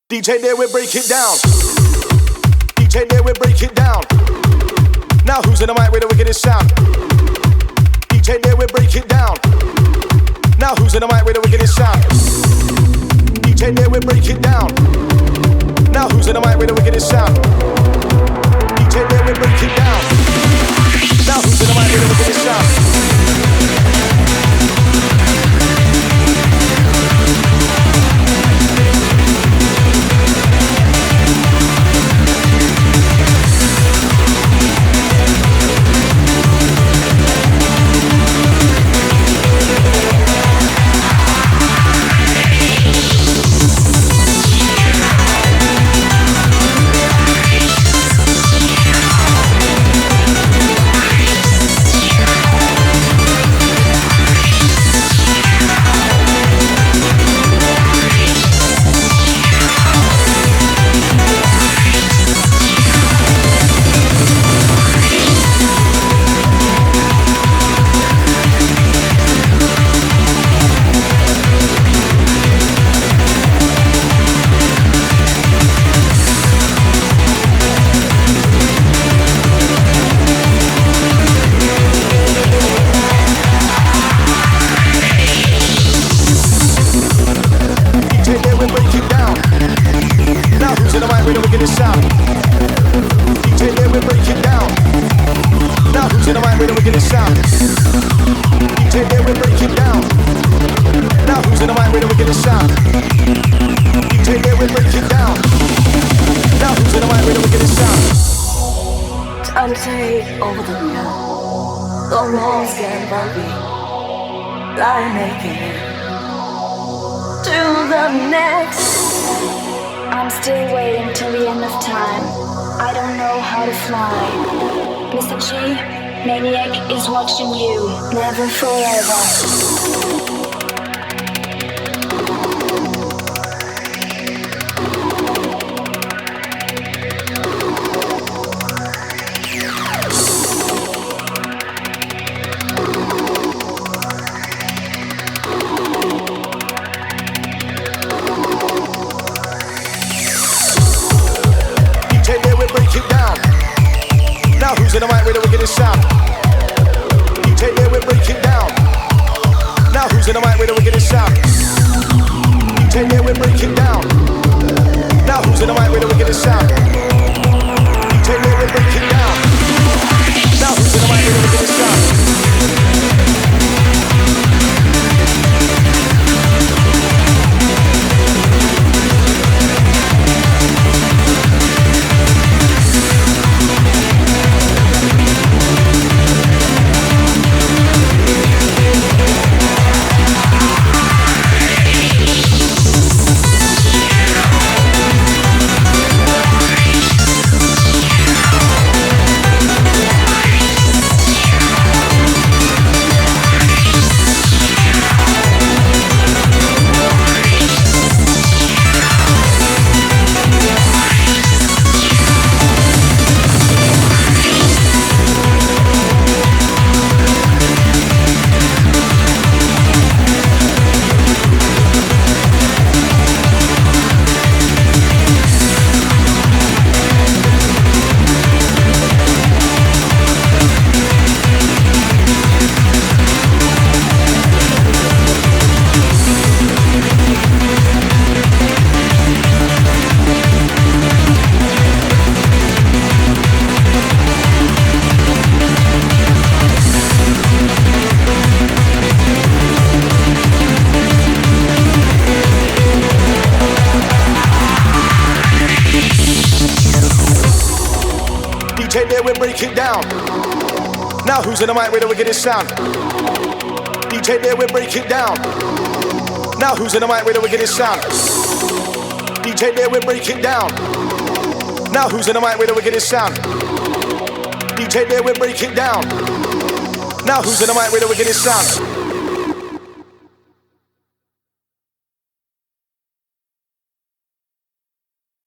DJ there we break it down. DJ there we break it down. Now who's in the mic with the wickedest sound? DJ there we break it down. Now who's in the mic with the wickedest sound? DJ there we break it down. Now who's in the mic with the wickedest sound? DJ there we break it down. Now who's in the mic with the wickedest sound? Time to take over the world. The walls get bumpy. Lie naked to the next. I'm still waiting till the end of time. I don't know how to fly. Mr. G, Maniac is watching you. Never forever. Who's in the mic with the wickedest sound? DJ there we break it down. Now who's in the mic with the wickedest sound? DJ there we break it down. Now who's in the mic with the wickedest sound? DJ there we break it down. Now who's in the mic with the wickedest sound? DJ there we break it down. Now who's in the mic with the wickedest sound? DJ there we break it down. Now who's in the mic with the wickedest sound? DJ there we break it down. Now who's in the mic with the wickedest sound? DJ there we break it down. Now who's in the mic with the wickedest sound?